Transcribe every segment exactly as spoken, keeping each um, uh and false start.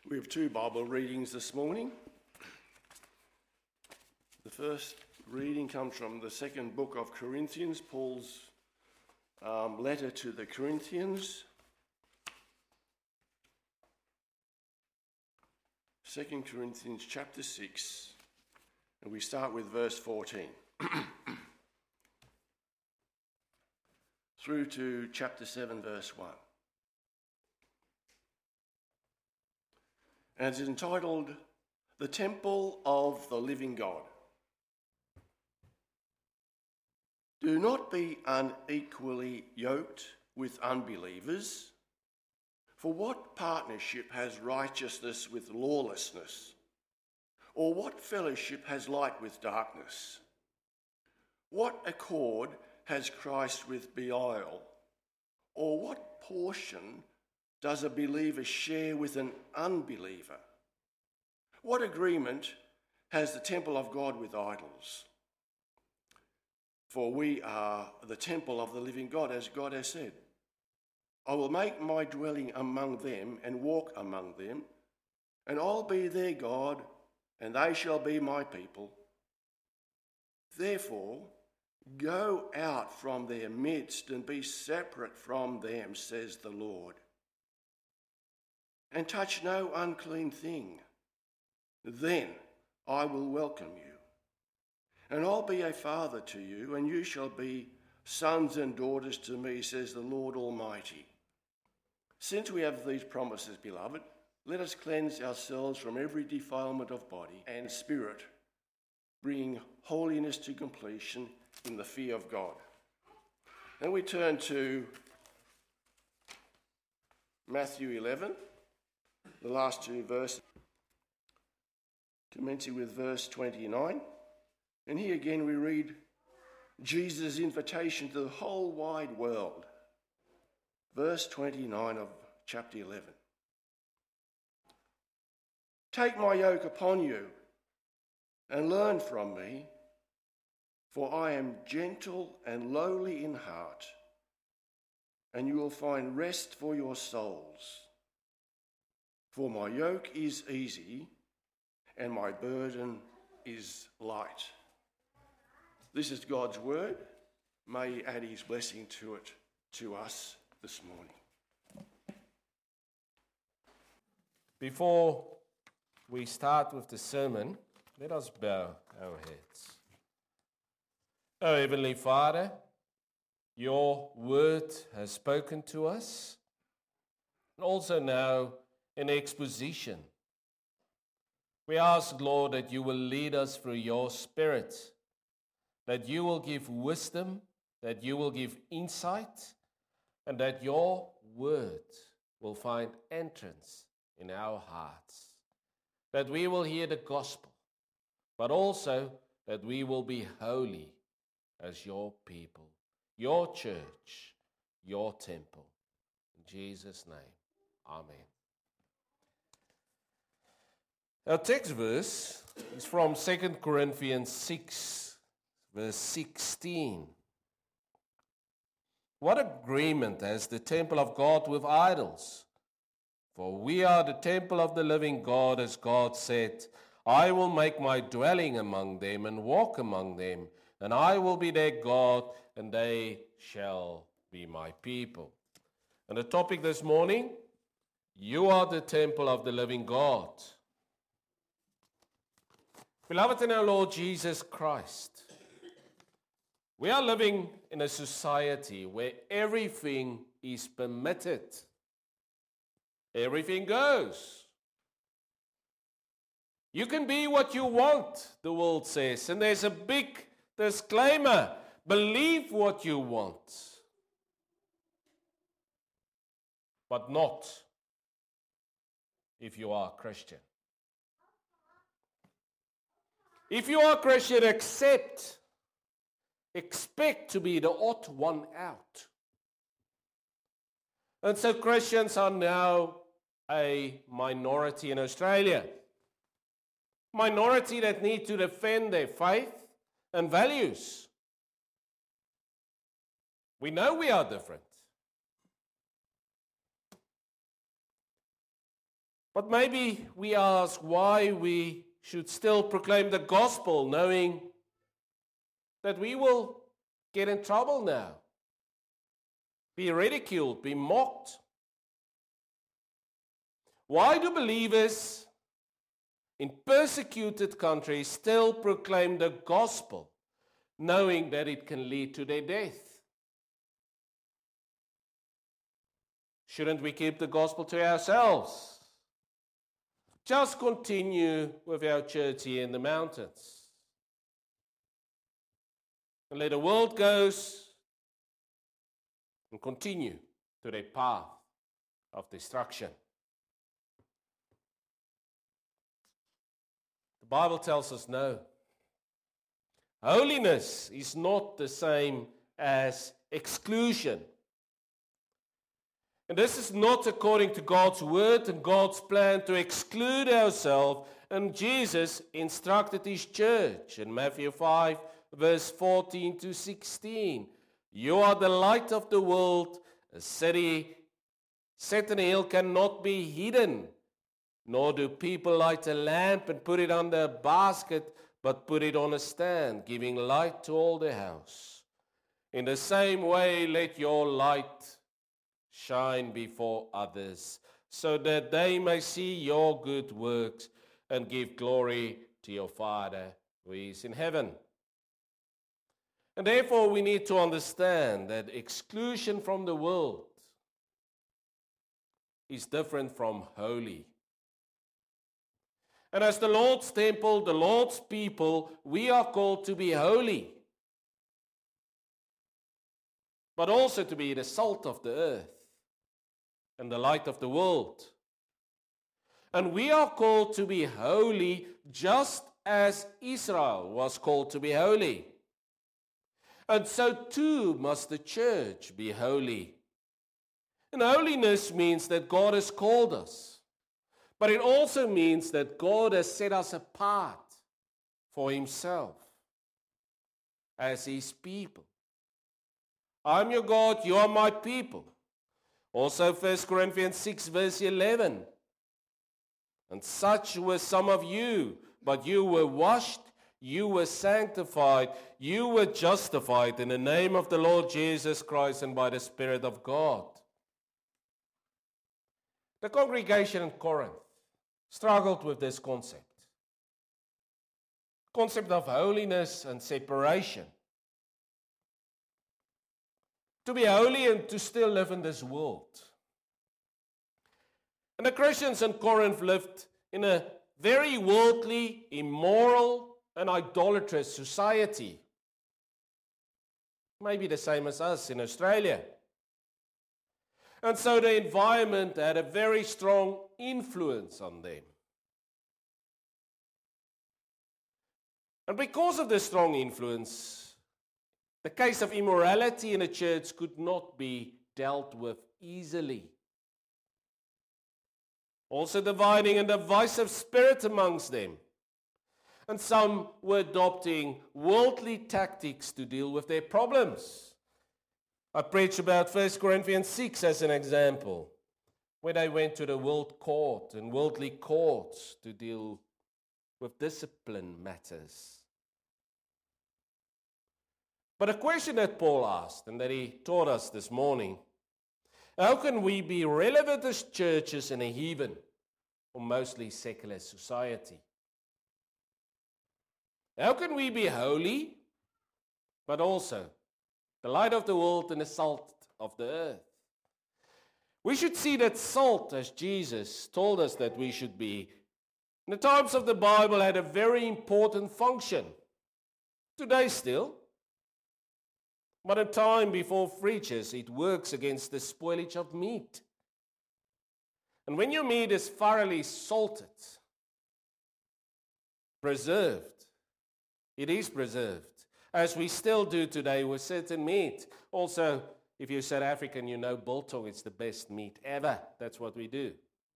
We have two Bible readings this morning. The first reading comes from the second book of Corinthians, Paul's um, letter to the Corinthians. Second Corinthians chapter six, and we start with verse fourteen. Through to chapter seven, verse one. And it's entitled, The Temple of the Living God. Do not be unequally yoked with unbelievers, for what partnership has righteousness with lawlessness? Or what fellowship has light with darkness? What accord has Christ with Belial? Or what portion does a believer share with an unbeliever? What agreement has the temple of God with idols? For we are the temple of the living God, as God has said, I will make my dwelling among them and walk among them, and I'll be their God, and they shall be my people. Therefore, go out from their midst and be separate from them, says the Lord, and touch no unclean thing. Then I will welcome you, and I'll be a father to you, and you shall be sons and daughters to me, says the Lord Almighty. Since we have these promises, beloved, let us cleanse ourselves from every defilement of body and spirit, bringing holiness to completion in the fear of God. Then we turn to Matthew eleven, the last two verses, commencing with verse twenty-nine. And here again we read Jesus' invitation to the whole wide world. Verse twenty-nine of chapter eleven. Take my yoke upon you and learn from me, for I am gentle and lowly in heart, and you will find rest for your souls. For my yoke is easy and my burden is light. This is God's word. May He add His blessing to it, to us this morning. Before we start with the sermon, let us bow our heads. Oh, Heavenly Father, your word has spoken to us, and also now in exposition. We ask, Lord, that you will lead us through your Spirit, that you will give wisdom, that you will give insight, and that your word will find entrance in our hearts, that we will hear the gospel, but also that we will be holy as your people, your church, your temple. In Jesus' name, amen. Our text verse is from Second Corinthians six, verse sixteen. What agreement has the temple of God with idols? For we are the temple of the living God, as God said, I will make my dwelling among them and walk among them, and I will be their God, and they shall be my people. And the topic this morning, you are the temple of the living God. Beloved in our Lord Jesus Christ, we are living in a society where everything is permitted. Everything goes. You can be what you want, the world says, and there's a big disclaimer. Believe what you want, but not if you are a Christian. If you are a Christian, accept, expect to be the odd one out. And so Christians are now a minority in Australia. Minority that need to defend their faith and values. We know we are different. But maybe we ask why we should still proclaim the gospel, knowing that we will get in trouble now, be ridiculed, be mocked. Why do believers in persecuted countries still proclaim the gospel, knowing that it can lead to their death? Shouldn't we keep the gospel to ourselves? Just continue with our church here in the mountains. And let the world goes and continue to their path of destruction. The Bible tells us no. Holiness is not the same as exclusion. And this is not according to God's word and God's plan to exclude ourselves. And Jesus instructed his church in Matthew five, verse fourteen to sixteen. You are the light of the world. A city set on a hill cannot be hidden. Nor do people light a lamp and put it under a basket, but put it on a stand, giving light to all the house. In the same way, let your light shine before others, so that they may see your good works and give glory to your Father who is in heaven. And therefore we need to understand that exclusion from the world is different from holy. And as the Lord's temple, the Lord's people, we are called to be holy, but also to be the salt of the earth and the light of the world. And we are called to be holy just as Israel was called to be holy. And so too must the church be holy. And holiness means that God has called us. But it also means that God has set us apart for himself as his people. I'm your God, you are my people. Also First Corinthians six verse eleven. And such were some of you, but you were washed, you were sanctified, you were justified in the name of the Lord Jesus Christ and by the Spirit of God. The congregation in Corinth struggled with this concept. Concept of holiness and separation. To be holy and to still live in this world. And the Christians in Corinth lived in a very worldly, immoral, and idolatrous society. Maybe the same as us in Australia. And so the environment had a very strong influence on them. And because of this strong influence, the case of immorality in the church could not be dealt with easily. Also dividing and divisive spirit amongst them. And some were adopting worldly tactics to deal with their problems. I preach about First Corinthians six as an example, where they went to the world court and worldly courts to deal with discipline matters. But a question that Paul asked and that he taught us this morning, how can we be relevant as churches in a heathen or mostly secular society? How can we be holy, but also the light of the world and the salt of the earth? We should see that salt, as Jesus told us that we should be, in the times of the Bible had a very important function. Today still. But in time before preachers, it works against the spoilage of meat. And when your meat is thoroughly salted, preserved, it is preserved, as we still do today with certain meat. Also, if you're South African, you know biltong is the best meat ever. That's what we do.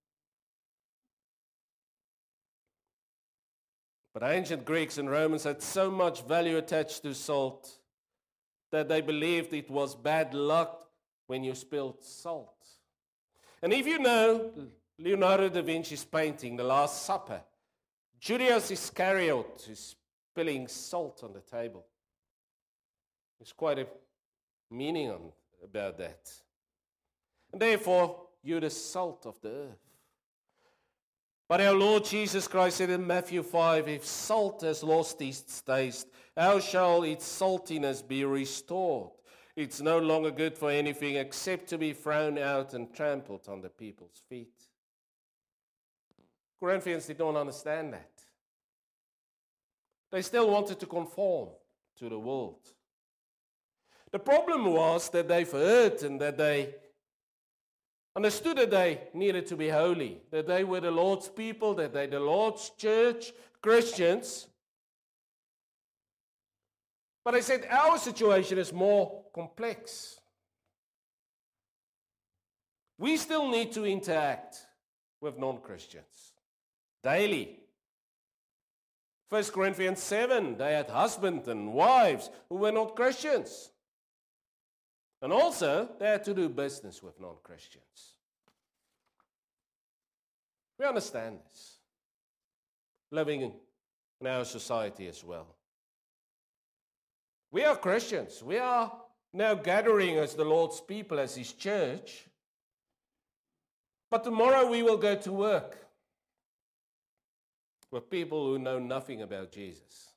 But ancient Greeks and Romans had so much value attached to salt that they believed it was bad luck when you spilled salt. And if you know Leonardo da Vinci's painting, The Last Supper, Judas Iscariot is spilling salt on the table. There's quite a meaning on, about that. And therefore, you're the salt of the earth. But our Lord Jesus Christ said in Matthew five, if salt has lost its taste, how shall its saltiness be restored? It's no longer good for anything except to be thrown out and trampled under people's feet. Corinthians did not understand that. They still wanted to conform to the world. The problem was that they've heard and that they understood that they needed to be holy, that they were the Lord's people, that they the Lord's church, Christians. But I said our situation is more complex. We still need to interact with non-Christians daily. First Corinthians seven, they had husbands and wives who were not Christians. And also, they had to do business with non-Christians. We understand this, living in our society as well. We are Christians. We are now gathering as the Lord's people, as His church. But tomorrow we will go to work with people who know nothing about Jesus.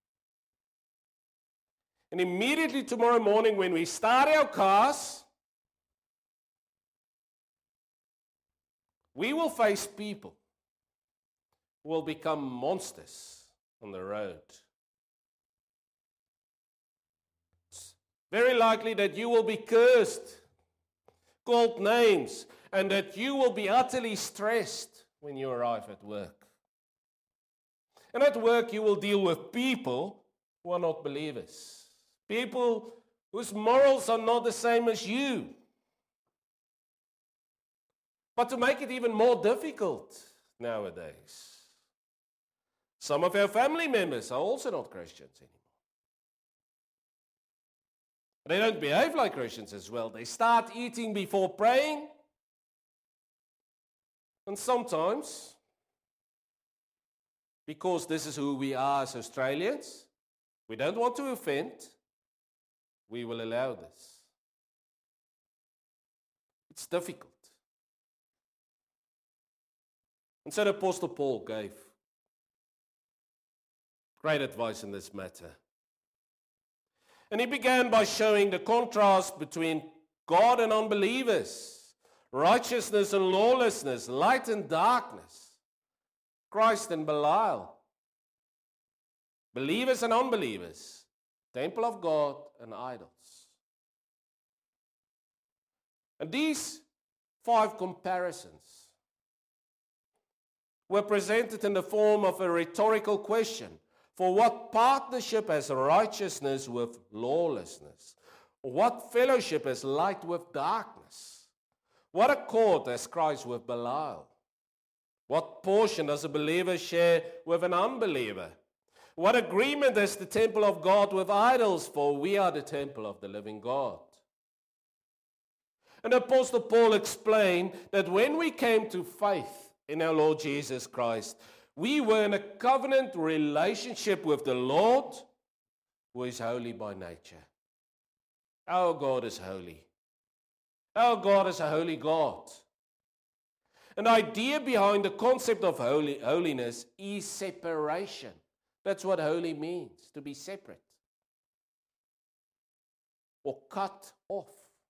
And immediately tomorrow morning when we start our cars, we will face people who will become monsters on the road. It's very likely that you will be cursed, called names, and that you will be utterly stressed when you arrive at work. And at work you will deal with people who are not believers. People whose morals are not the same as you. But to make it even more difficult nowadays, some of our family members are also not Christians anymore. They don't behave like Christians as well. They start eating before praying. And sometimes, because this is who we are as Australians, we don't want to offend, we will allow this. It's difficult. And so the Apostle Paul gave great advice in this matter. And he began by showing the contrast between God and unbelievers, righteousness and lawlessness, light and darkness, Christ and Belial, believers and unbelievers, temple of God and idols. And these five comparisons were presented in the form of a rhetorical question. For what partnership has righteousness with lawlessness? What fellowship has light with darkness? What accord has Christ with Belial? What portion does a believer share with an unbeliever? What agreement has the temple of God with idols? For we are the temple of the living God. And Apostle Paul explained that when we came to faith in our Lord Jesus Christ, we were in a covenant relationship with the Lord, who is holy by nature. Our God is holy. Our God is a holy God. An idea behind the concept of holy, holiness is separation. That's what holy means, to be separate or cut off.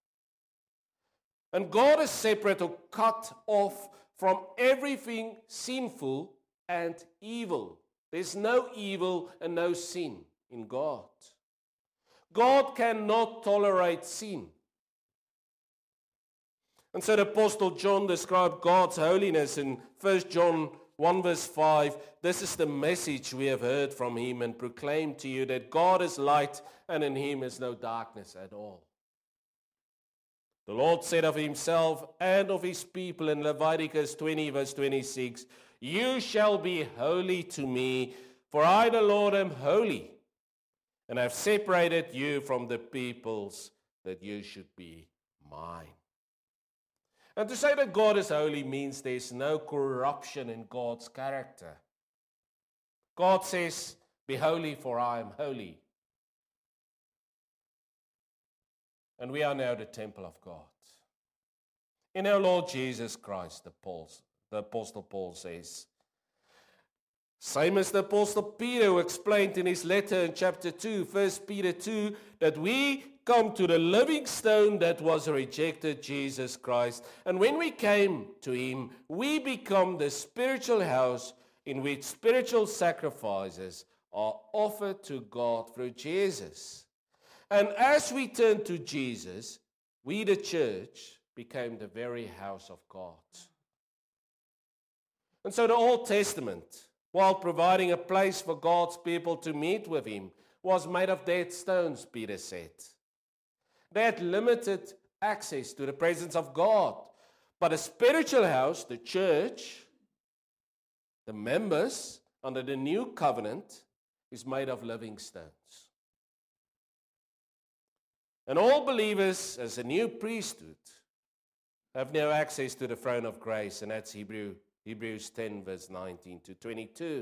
And God is separate or cut off from everything sinful and evil. There's no evil and no sin in God. God cannot tolerate sin. And so the Apostle John described God's holiness in First John one verse five. This is the message we have heard from him and proclaimed to you, that God is light and in him is no darkness at all. The Lord said of himself and of his people in Leviticus twenty verse twenty-six, you shall be holy to me, for I the Lord am holy, and I have separated you from the peoples that you should be mine. And to say that God is holy means there's no corruption in God's character. God says, "Be holy, for I am holy." And we are now the temple of God. In our Lord Jesus Christ, the, Paul's, the Apostle Paul says, same as the Apostle Peter, who explained in his letter in chapter two, First Peter two, that we come to the living stone that was rejected, Jesus Christ. And when we came to him, we become the spiritual house in which spiritual sacrifices are offered to God through Jesus. And as we turn to Jesus, we, the church, became the very house of God. And so the Old Testament, while providing a place for God's people to meet with him, was made of dead stones, Peter said. They had limited access to the presence of God. But a spiritual house, the church, the members under the new covenant, is made of living stones. And all believers, as a new priesthood, have now access to the throne of grace, and that's Hebrew, Hebrews ten, verse nineteen to twenty-two.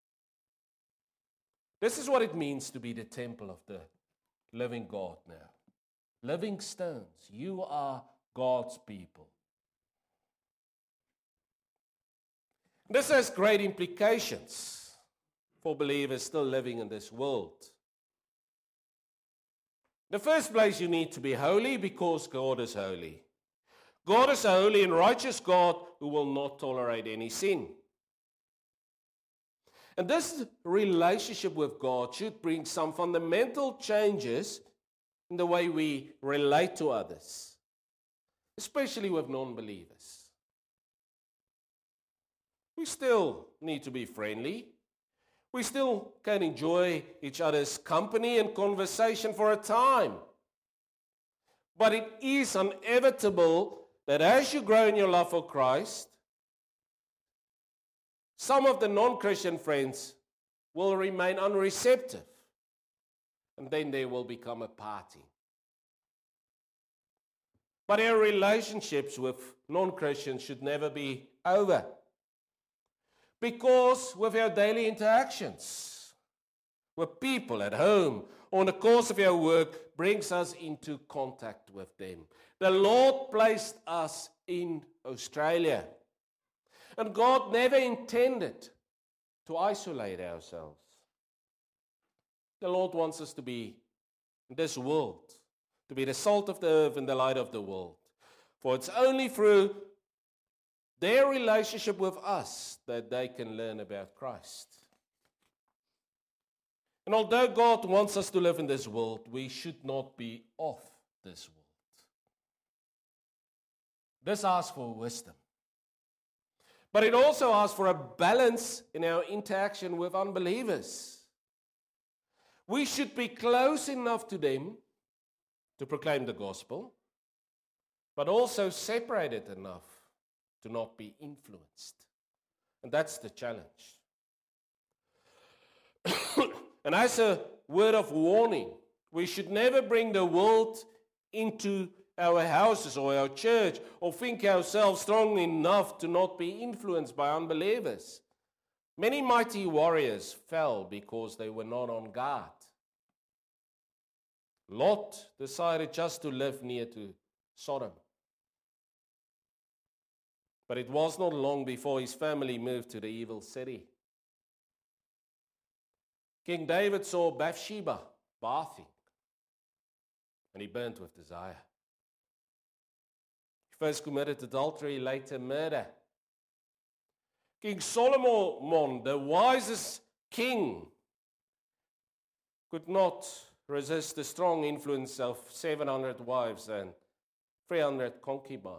This is what it means to be the temple of the living God now. Living stones. You are God's people. This has great implications for believers still living in this world. In the first place, you need to be holy because God is holy. God is a holy and righteous God who will not tolerate any sin. And this relationship with God should bring some fundamental changes in the way we relate to others, especially with non-believers. We still need to be friendly. We still can enjoy each other's company and conversation for a time. But it is inevitable that as you grow in your love for Christ, some of the non-Christian friends will remain unreceptive, and then there will become a party. But our relationships with non-Christians should never be over, because with our daily interactions with people at home or in the course of our work brings us into contact with them. The Lord placed us in Australia, and God never intended to isolate ourselves. The Lord wants us to be in this world, to be the salt of the earth and the light of the world. For it's only through their relationship with us that they can learn about Christ. And although God wants us to live in this world, we should not be of this world. This asks for wisdom. But it also asks for a balance in our interaction with unbelievers. We should be close enough to them to proclaim the gospel, but also separated enough to not be influenced. And that's the challenge. And as a word of warning, we should never bring the world into our houses or our church, or think ourselves strong enough to not be influenced by unbelievers. Many mighty warriors fell because they were not on guard. Lot decided just to live near to Sodom. But it was not long before his family moved to the evil city. King David saw Bathsheba bathing, and he burnt with desire. He first committed adultery, later murder. King Solomon, the wisest king, could not resist the strong influence of seven hundred wives and three hundred concubines.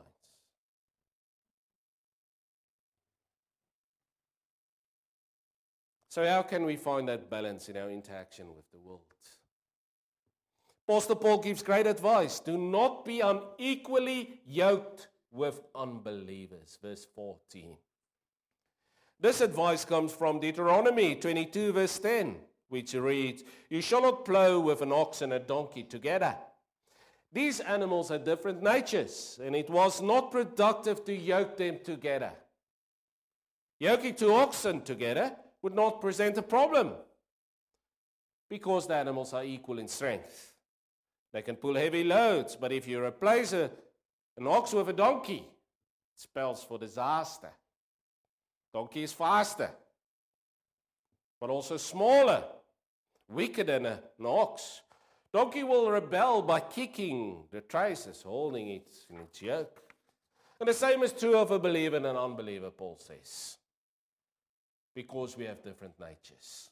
So how can we find that balance in our interaction with the world? Apostle Paul gives great advice. Do not be unequally yoked with unbelievers. Verse fourteen. This advice comes from Deuteronomy twenty-two, verse ten, which reads, "You shall not plow with an ox and a donkey together. These animals had different natures, and it was not productive to yoke them together. Yoking two oxen together would not present a problem, because the animals are equal in strength. They can pull heavy loads, but if you replace a, an ox with a donkey, it spells for disaster. Donkey is faster, but also smaller, weaker than a, an ox. Donkey will rebel by kicking the traces, holding it in its yoke. And the same is true of a believer and an unbeliever, Paul says, because we have different natures.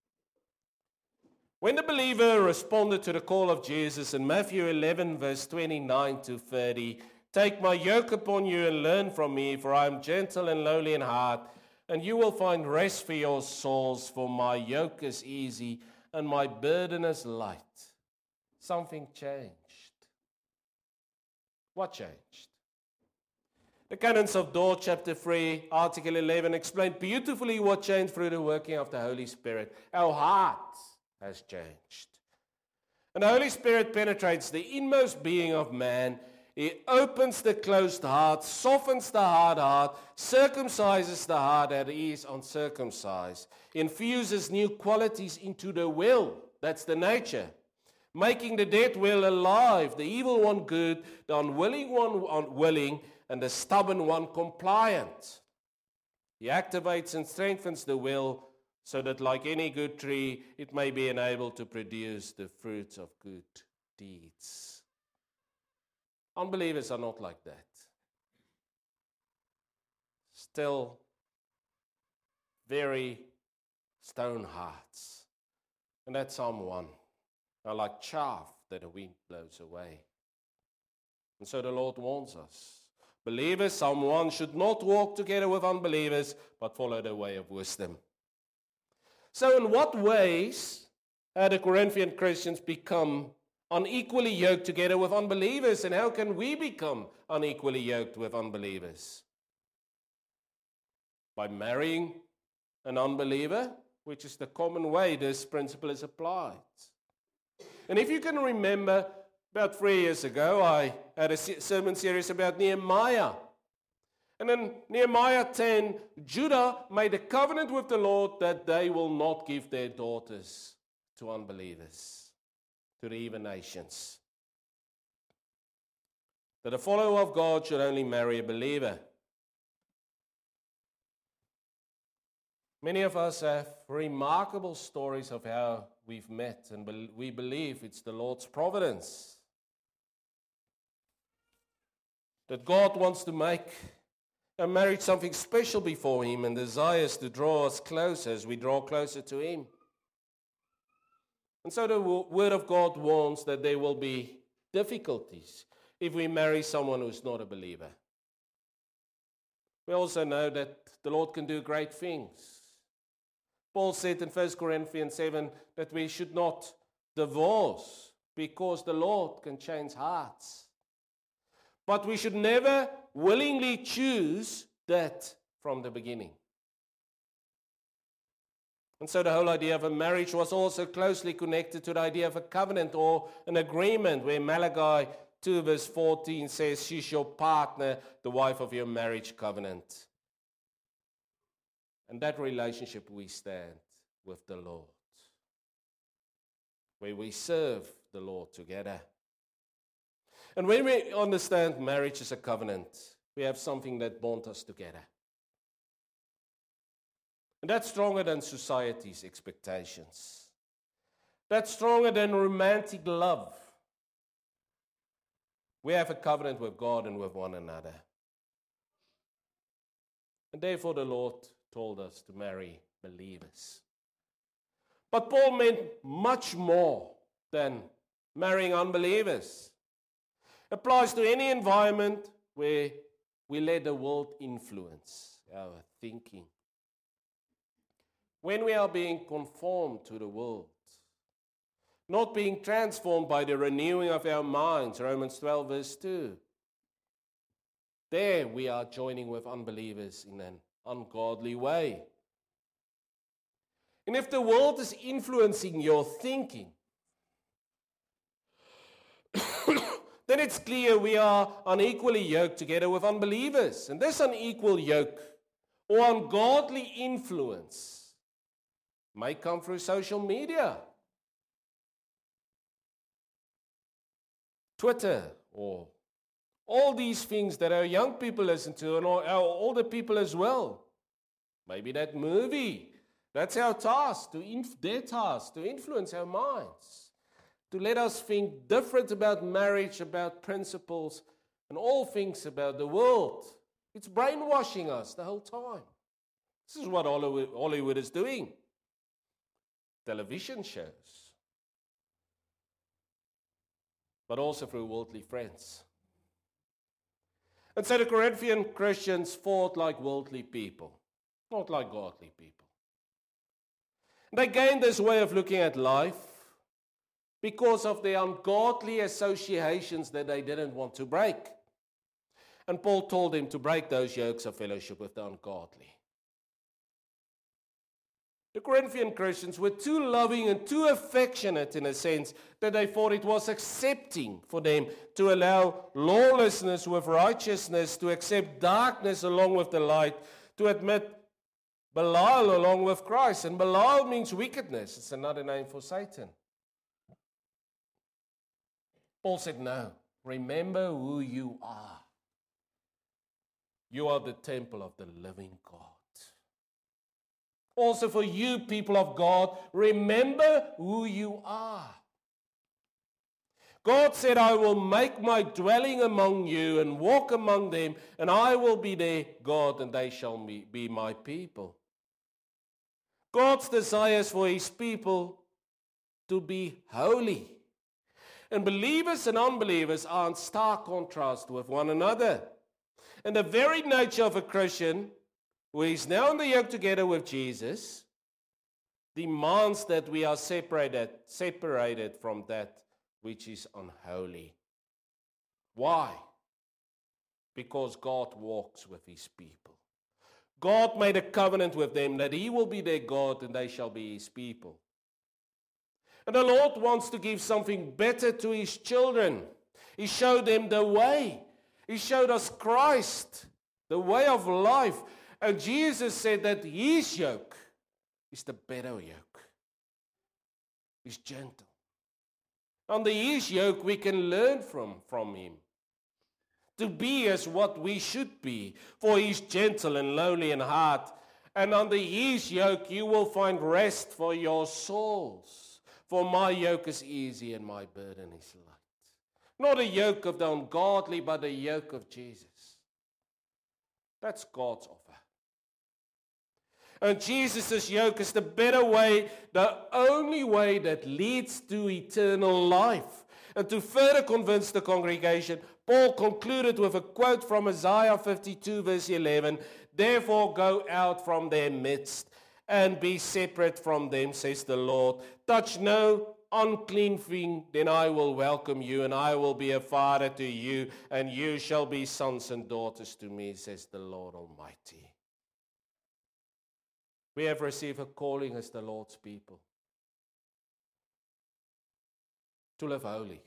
When the believer responded to the call of Jesus in Matthew eleven, verse twenty-nine to thirty, "Take my yoke upon you and learn from me, for I am gentle and lowly in heart, and you will find rest for your souls, for my yoke is easy and my burden is light." Something changed. What changed? The Canons of Dort, chapter three, article eleven, explained beautifully what changed through the working of the Holy Spirit. Our heart has changed. And the Holy Spirit penetrates the inmost being of man. He opens the closed heart, softens the hard heart, circumcises the heart that is uncircumcised, infuses new qualities into the will, that's the nature, making the dead will alive, the evil one good, the unwilling one unwilling, and the stubborn one compliant. He activates and strengthens the will so that, like any good tree, it may be enabled to produce the fruits of good deeds. Unbelievers are not like that. Still very stone hearts. And that's Psalm one. Are like chaff that the wind blows away. And so the Lord warns us. Believers, Psalm one, should not walk together with unbelievers, but follow the way of wisdom. So in what ways had the Corinthian Christians become unequally yoked together with unbelievers, and how can we become unequally yoked with unbelievers? By marrying an unbeliever, which is the common way this principle is applied. And if you can remember, about three years ago, I had a sermon series about Nehemiah. And in Nehemiah ten, Judah made a covenant with the Lord that they will not give their daughters to unbelievers, to the heathen nations. That a follower of God should only marry a believer. Many of us have remarkable stories of how we've met, and we believe it's the Lord's providence. That God wants to make a marriage something special before Him and desires to draw us closer as we draw closer to Him. And so the Word of God warns that there will be difficulties if we marry someone who's not a believer. We also know that the Lord can do great things. Paul said in First Corinthians seven that we should not divorce because the Lord can change hearts. But we should never willingly choose that from the beginning. And so the whole idea of a marriage was also closely connected to the idea of a covenant or an agreement, where Malachi two verse fourteen says, "She's your partner, the wife of your marriage covenant." And that relationship we stand with the Lord, where we serve the Lord together. And when we understand marriage as a covenant, we have something that bonds us together. And that's stronger than society's expectations. That's stronger than romantic love. We have a covenant with God and with one another. And therefore the Lord told us to marry believers. But Paul meant much more than marrying unbelievers. It applies to any environment where we let the world influence our thinking. When we are being conformed to the world, not being transformed by the renewing of our minds, Romans twelve verse two. There we are joining with unbelievers in an ungodly way. And if the world is influencing your thinking, then it's clear we are unequally yoked together with unbelievers. And this unequal yoke or ungodly influence may come through social media, Twitter, or all these things that our young people listen to, and our older people as well. Maybe that movie. That's our task, to inf- their task, to influence our minds, to let us think different about marriage, about principles, and all things about the world. It's brainwashing us the whole time. This is what Hollywood, Hollywood is doing. Television shows, but also through worldly friends. And so the Corinthian Christians fought like worldly people, not like godly people. They gained this way of looking at life because of the ungodly associations that they didn't want to break. And Paul told them to break those yokes of fellowship with the ungodly. The Corinthian Christians were too loving and too affectionate in a sense that they thought it was accepting for them to allow lawlessness with righteousness, to accept darkness along with the light, to admit Belial along with Christ. And Belial means wickedness. It's another name for Satan. Paul said, no, remember who you are. You are the temple of the living God. Also for you, people of God, remember who you are. God said, I will make my dwelling among you and walk among them, and I will be their God, and they shall be my people. God's desire is for his people to be holy. And believers and unbelievers are in stark contrast with one another. And the very nature of a Christian, who is now in the yoke together with Jesus, demands that we are separated, separated from that which is unholy. Why? Because God walks with his people. God made a covenant with them that he will be their God and they shall be his people. And the Lord wants to give something better to his children. He showed them the way. He showed us Christ, the way of life. And Jesus said that his yoke is the better yoke. He's gentle. Under his yoke we can learn from, from him. To be as what we should be. For he's gentle and lowly in heart. And under his yoke you will find rest for your souls. For my yoke is easy and my burden is light. Not a yoke of the ungodly, but a yoke of Jesus. That's God's offer. And Jesus' yoke is the better way, the only way that leads to eternal life. And to further convince the congregation, Paul concluded with a quote from Isaiah fifty-two verse eleven, therefore go out from their midst and be separate from them, says the Lord. Touch no unclean thing, then I will welcome you, and I will be a father to you, and you shall be sons and daughters to me, says the Lord Almighty. We have received a calling as the Lord's people to live holy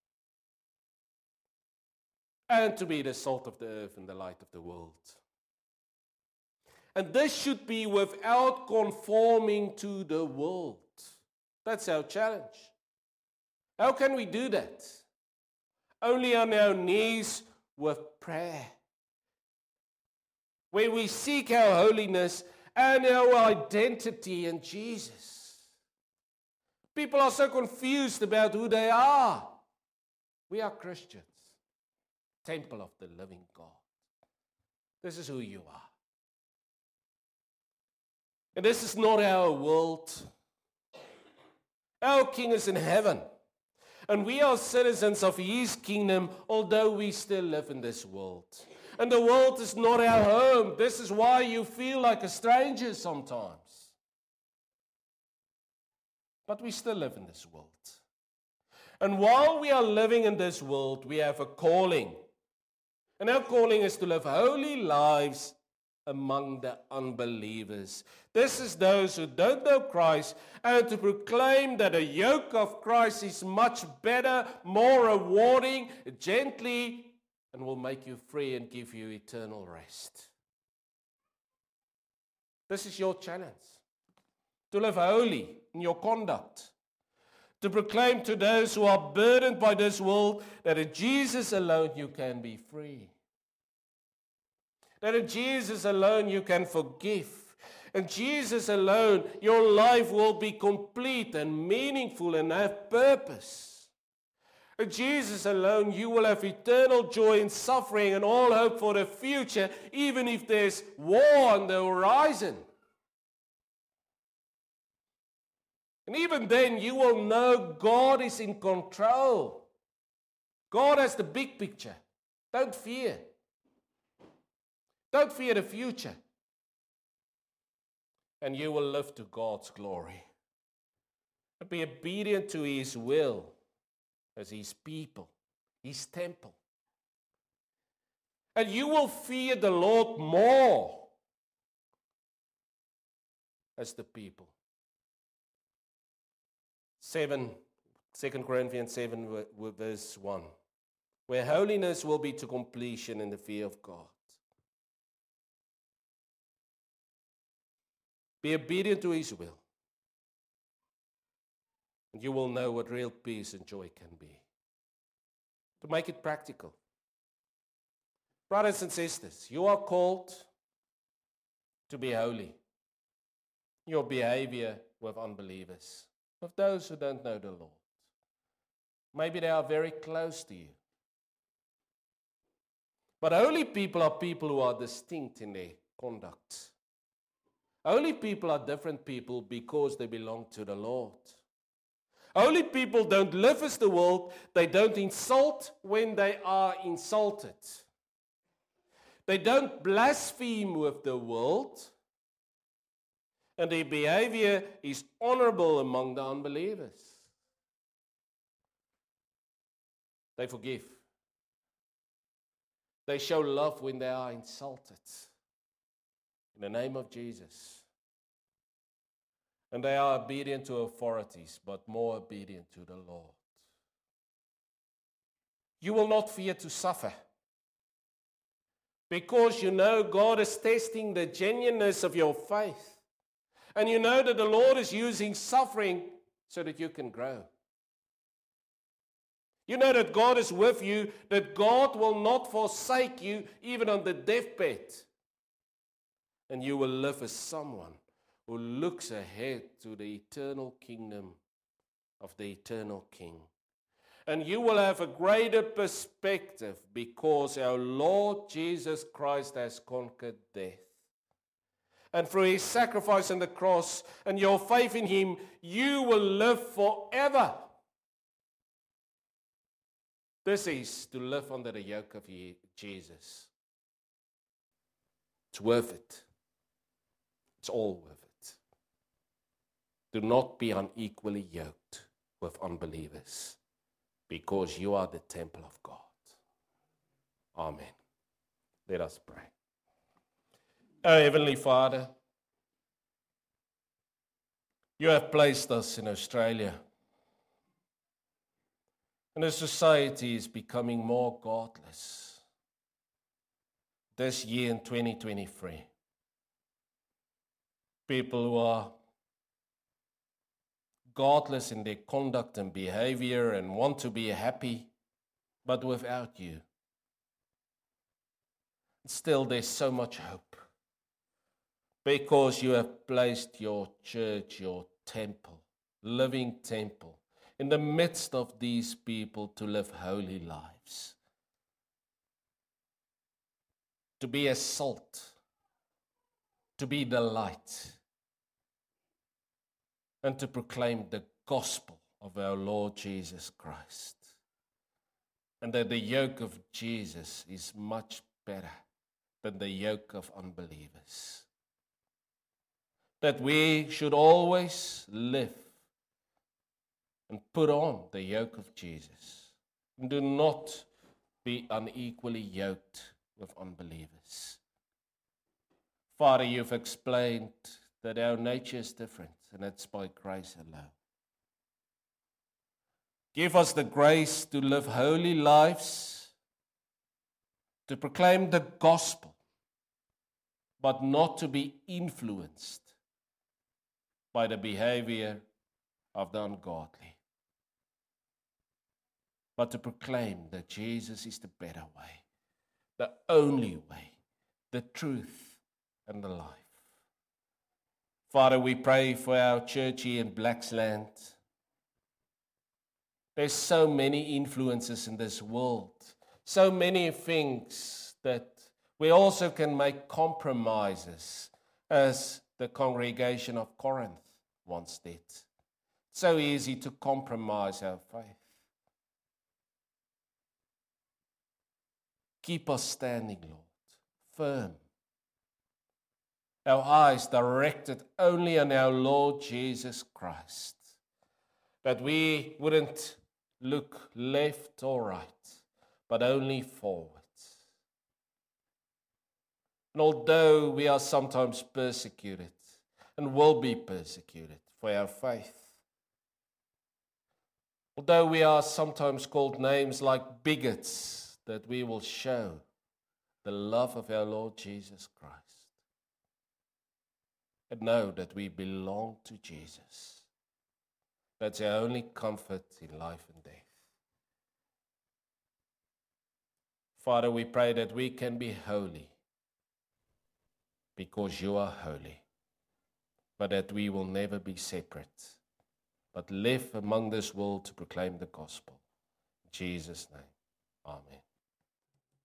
and to be the salt of the earth and the light of the world. And this should be without conforming to the world. That's our challenge. How can we do that? Only on our knees with prayer, where we seek our holiness and our identity in Jesus. People are so confused about who they are. We are Christians, temple of the living God. This is who you are. And this is not our world. Our King is in heaven. And we are citizens of his kingdom, although we still live in this world. And the world is not our home. This is why you feel like a stranger sometimes. But we still live in this world. And while we are living in this world, we have a calling. And our calling is to live holy lives among the unbelievers. This is those who don't know Christ, and to proclaim that the yoke of Christ is much better, more rewarding, gently, and will make you free and give you eternal rest. This is your challenge. To live holy in your conduct. To proclaim to those who are burdened by this world that in Jesus alone you can be free. That in Jesus alone you can forgive. In Jesus alone your life will be complete and meaningful and have purpose. In Jesus alone you will have eternal joy in suffering and all hope for the future, even if there's war on the horizon. And even then you will know God is in control. God has the big picture. Don't fear. Don't fear the future. And you will live to God's glory. And be obedient to His will as His people, His temple. And you will fear the Lord more as the people. Seven, Second Corinthians seven, verse one. Where holiness will be to completion in the fear of God. Be obedient to His will. And you will know what real peace and joy can be. To make it practical. Brothers and sisters, you are called to be holy. Your behavior with unbelievers. With those who don't know the Lord. Maybe they are very close to you. But holy people are people who are distinct in their conduct. Holy people are different people because they belong to the Lord. Holy people don't live as the world. They don't insult when they are insulted. They don't blaspheme with the world. And their behavior is honorable among the unbelievers. They forgive. They show love when they are insulted. In the name of Jesus. And they are obedient to authorities, but more obedient to the Lord. You will not fear to suffer. Because you know God is testing the genuineness of your faith. And you know that the Lord is using suffering so that you can grow. You know that God is with you, that God will not forsake you even on the deathbed. And you will live as someone who looks ahead to the eternal kingdom of the eternal King. And you will have a greater perspective because our Lord Jesus Christ has conquered death. And through His sacrifice on the cross and your faith in Him, you will live forever. This is to live under the yoke of Jesus. It's worth it. It's all worth it. Do not be unequally yoked with unbelievers, because you are the temple of God. Amen. Let us pray. Our Heavenly Father, you have placed us in Australia. And the society is becoming more godless. This year in twenty twenty-three, people who are godless in their conduct and behavior and want to be happy, but without you. Still, there's so much hope. Because you have placed your church, your temple, living temple, in the midst of these people to live holy lives. To be a salt, to be the light, and to proclaim the gospel of our Lord Jesus Christ. And that the yoke of Jesus is much better than the yoke of unbelievers. That we should always live and put on the yoke of Jesus. And do not be unequally yoked with unbelievers. Father, you've explained that our nature is different, and it's by grace alone. Give us the grace to live holy lives, to proclaim the gospel, but not to be influenced by the behavior of the ungodly, but to proclaim that Jesus is the better way, the only way, the truth, and the life. Father, we pray for our church here in Blacksland. There's so many influences in this world, so many things that we also can make compromises, as the congregation of Corinth once did. It's so easy to compromise our faith. Keep us standing, Lord, firm. Our eyes directed only on our Lord Jesus Christ, that we wouldn't look left or right, but only forward. And although we are sometimes persecuted and will be persecuted for our faith, although we are sometimes called names like bigots, that we will show the love of our Lord Jesus Christ and know that we belong to Jesus. That's our only comfort in life and death. Father, we pray that we can be holy because you are holy, but that we will never be separate, but live among this world to proclaim the gospel. In Jesus' name, amen.